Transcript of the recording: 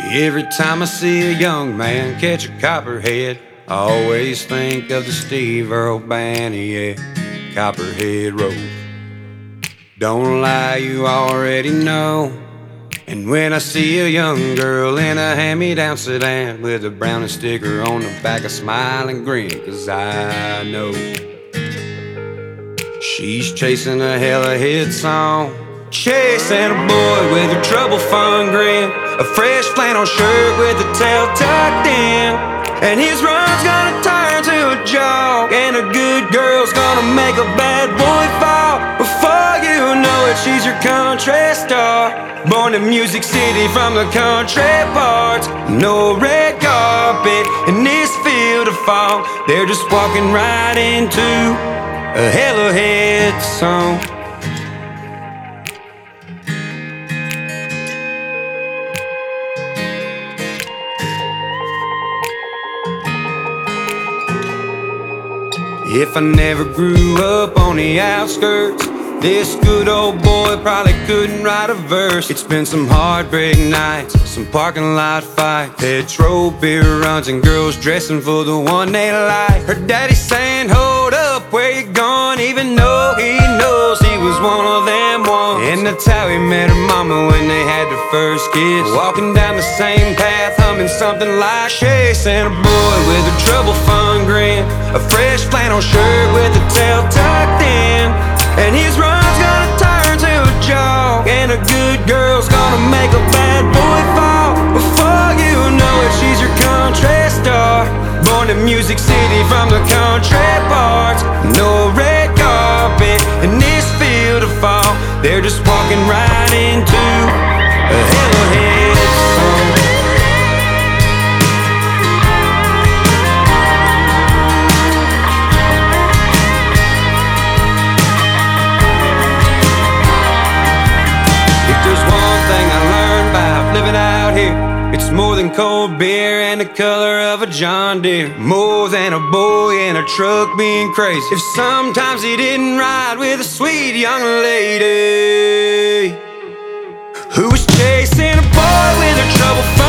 Every time I see a young man catch a copperhead, I always think of the Steve Earle Band, yeah, Copperhead Road. Don't lie, you already know. And when I see a young girl in a hand-me-down sedan with a brownie sticker on the back, I smile and grin, 'cause I know she's chasing a hella hit song. Chasing a boy with a trouble fun grin, a fresh flannel shirt with the tail tucked in, and his run's gonna turn to a jog, and a good girl's gonna make a bad boy fall. Before you know it, she's your country star, born in Music City from the country parts. No red carpet in this field of fall, they're just walking right into a hella hit song. If I never grew up on the outskirts, this good old boy probably couldn't write a verse. It's been some heartbreak nights, some parking lot fights, petrol beer runs, and girls dressing for the one they like. Her daddy saying, hold up, where you going? Even though he knows he was one of them ones. And that's how he met her mama when they had their first kiss, walking down the same path, humming something like chasing a boy with a trouble fun grin, a fresh flannel shirt with the tail tucked in, and his run's gonna turn to a jog, and a good girl's gonna make a bad boy fall. Before you know it, she's your country star, born in Music City from the country parts. No red carpet in this field of fall, they're just walking right into a hella hit song. Living out here, it's more than cold beer and the color of a John Deere, more than a boy in a truck being crazy. If sometimes he didn't ride with a sweet young lady who was chasing a boy with her trouble